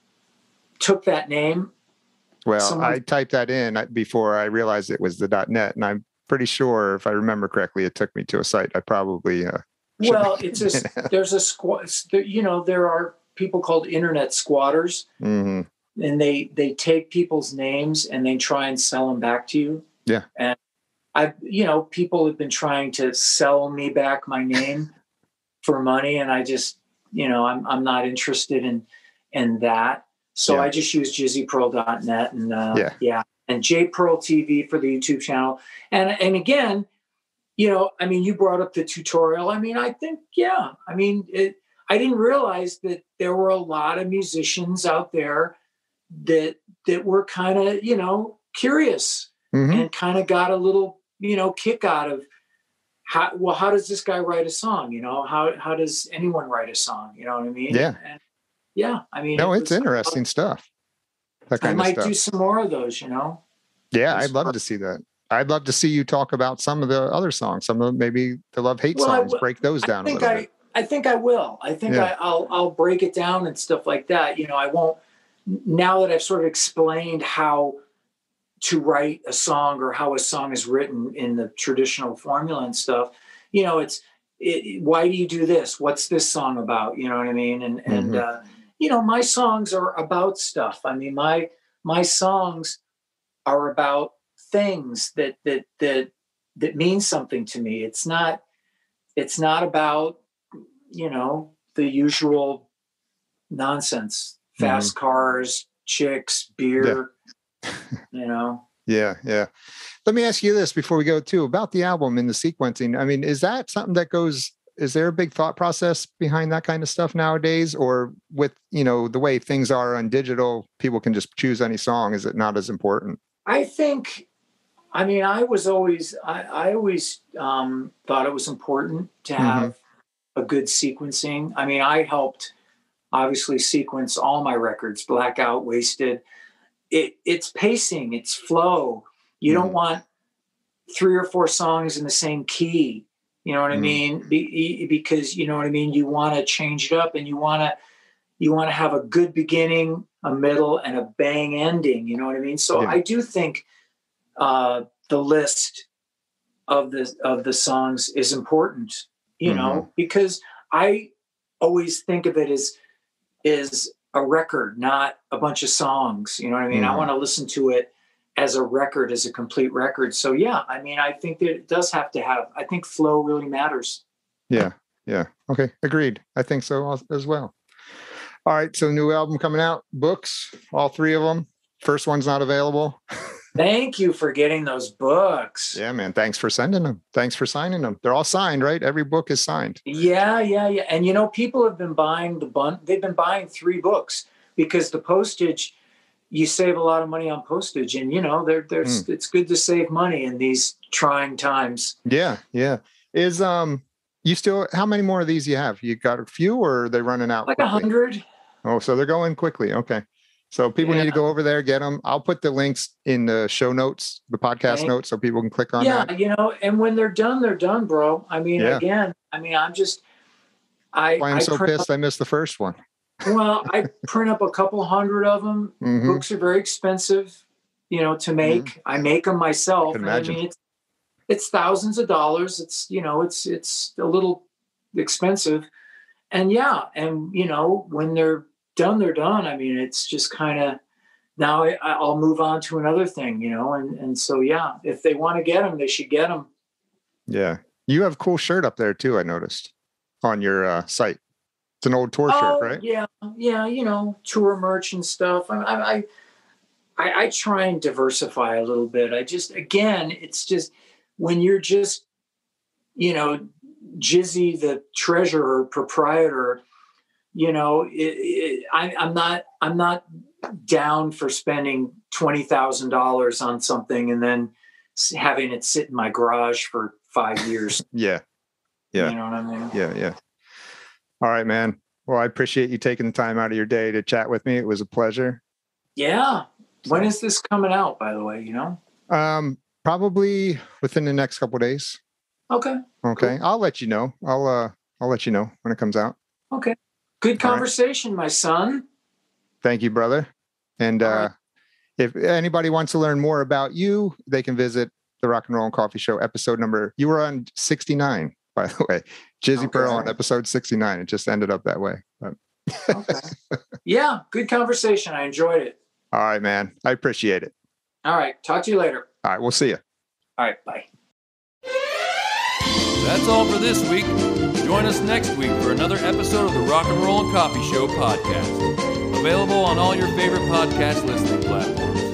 took that name. Well, Someone- I typed that in before I realized it was the .net, and I'm pretty sure, if I remember correctly, it took me to a site I probably uh, Well, it's just, there's a squad, you know, there are people called internet squatters, mm-hmm. and they, they take people's names and they try and sell them back to you. Yeah. And I, you know, people have been trying to sell me back my name for money. And I just, you know, I'm, I'm not interested in, in that. So Yeah. I just use jizzy pearl dot net and, uh, Yeah. yeah. And J Pearl T V for the YouTube channel. And, and again, you know, I mean, you brought up the tutorial. I mean, I think, yeah, I mean, it, I didn't realize that there were a lot of musicians out there that, that were kind of, you know, curious Mm-hmm. and kind of got a little, you know, kick out of how, well, how does this guy write a song? You know, how, how does anyone write a song? You know what I mean? Yeah. And yeah. I mean, No, it it's was- interesting stuff. That I kind of might stuff. do some more of those, you know? Yeah, It's I'd love fun. to see that. I'd love to see you talk about some of the other songs, some of maybe the love hate Well, I songs. will- Break those I down a think little I, bit. I think I will. I think Yeah. I, I'll I'll break it down and stuff like that. You know, I won't. Now that I've sort of explained how to write a song or how a song is written in the traditional formula and stuff, you know, it's it, why do you do this? What's this song about? You know what I mean? And and Mhm. uh, you know, my songs are about stuff. I mean, my my songs are about things that that that that mean something to me. It's not it's not about, you know, the usual nonsense, fast cars, chicks, beer, you know. Yeah, yeah. Let me ask you this before we go too about the album and the sequencing. I mean, is that something that goes, is there a big thought process behind that kind of stuff nowadays? Or with, you know, the way things are on digital, people can just choose any song. Is it not as important? I think, I mean, I was always, I, I always um, thought it was important to have a good sequencing. I mean, I helped obviously sequence all my records, Blackout, Wasted. It, it's pacing, it's flow. You don't Mhm. want three or four songs in the same key. You know what I Mhm. mean? Be, because you know what I mean. You want to change it up, and you want to you want to have a good beginning, a middle, and a bang ending. You know what I mean? So Yeah. I do think uh, the list of the of the songs is important. You know, because I always think of it as is a record, not a bunch of songs. You know what I mean? I Mhm. want to listen to it as a record, as a complete record. So yeah, I mean, I think that it does have to have, I think flow really matters. Yeah, yeah. Okay, agreed. I think so as- as well. All right, so new album coming out, books, all three of them. First one's not available. Thank you for getting those books. Yeah, man. Thanks for sending them. Thanks for signing them. They're all signed, right? Every book is signed. Yeah, yeah, yeah. And you know, people have been buying the bun. They've been buying three books because the postage, you save a lot of money on postage, and you know, there, there's it's good to save money in these trying times. Yeah, yeah. Is um, you still? How many more of these you have? You got a few, or are they running out? Like a quickly? hundred. Oh, so they're going quickly. Okay. So people yeah. need to go over there, get them. I'll put the links in the show notes, the podcast Thanks. notes, so people can click on yeah, that. Yeah, you know, and when they're done, they're done, bro. I mean, yeah. again, I mean, I'm just, I. That's why I'm I so pissed up, I missed the first one. Well, I print up a couple hundred of them. Mm-hmm. Books are very expensive, you know, to make. Mm-hmm. I make them myself. I can imagine. I mean, it's, it's thousands of dollars. It's, you know, it's, it's a little expensive. And yeah, and, you know, when they're done, they're done. I mean, it's just kind of, now I, I'll move on to another thing, you know, and, and so, yeah, if they want to get them, they should get them. Yeah. You have a cool shirt up there too, I noticed, on your uh, site. It's an old tour oh, shirt, right? Yeah. Yeah. You know, tour merch and stuff. I, I, I, I try and diversify a little bit. I just, again, it's just when you're just, you know, Jizzy, the treasurer, proprietor, you know, it, it, I, I'm not, I'm not down for spending twenty thousand dollars on something and then having it sit in my garage for five years. yeah. Yeah. You know what I mean? Yeah. Yeah. All right, man. Well, I appreciate you taking the time out of your day to chat with me. It was a pleasure. Yeah. When is this coming out, by the way, you know? Um, probably within the next couple of days. Okay. Okay. Cool. I'll let you know. I'll, uh, I'll let you know when it comes out. Okay. Good conversation, right. my son. Thank you, brother. And, uh, right. if anybody wants to learn more about you, they can visit the Rock and Roll and Coffee Show episode number. You were on sixty-nine, by the way. Jizzy okay. Pearl on episode sixty-nine. It just ended up that way. But okay. Yeah. Good conversation. I enjoyed it. All right, man. I appreciate it. All right. Talk to you later. All right. We'll see you. All right. Bye. That's all for this week. Join us next week for another episode of the Rock and Roll and Coffee Show podcast. Available on all your favorite podcast listening platforms.